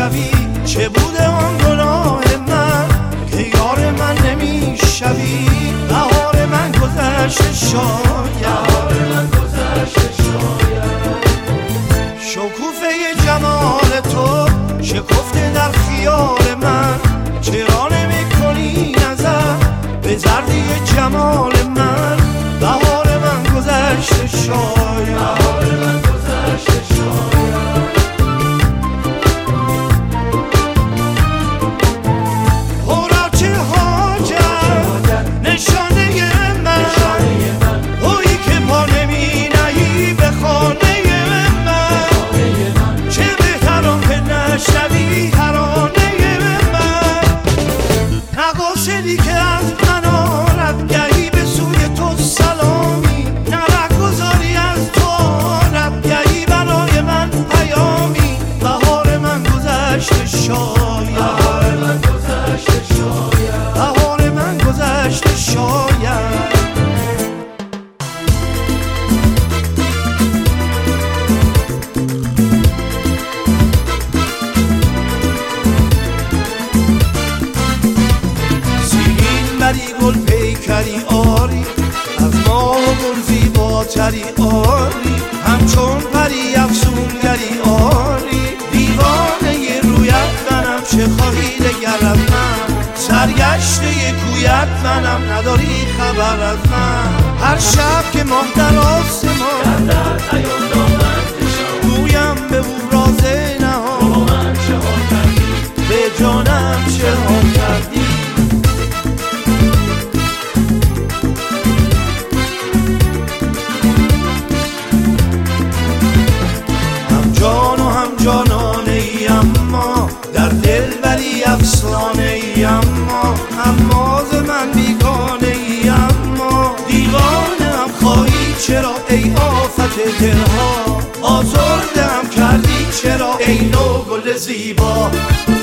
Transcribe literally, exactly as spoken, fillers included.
نمیشوی؟ چه بوده آن گناه من که یار من نمیشوی؟ بهار من گذشته شاید شکوفه جمال تو شکفته در خیال من، چرا نمی کنی نظر به زردی جمال من؟ بهار من گذشته شاید بهار من گذشته شاید هورا چه حاجت نشانه من، تویی که پا نمی نهی به خانه من، چه بهتران که نشنوی ترانه من. نقاصدی که از من آرد گهی به سوی تو سلامی، نرک گذاری از تو آرد گهی برای من پیامی. بهار من گذشته شاید بهار من گذشته شاید بهار من گذشته شاید گل پیکری آری از ماه و گل زیباتری آری، همچون پری افسونگری آری. دیوانه رویت منم، چه خواهی دگر از من؟ سرگشته کویت منم، نداری خبر از من. هر شب که ماه در آسمان گویم به او راز نهان، به جانم چه ها کردی؟ جان و هم جانانه ای اما در دل بری افسانه ای، اما هماز من بیگانه ای، اما دیوانه هم خواهی چرا ای آفت دلها؟ آزردم کردی چرا ای نو گل زیبا؟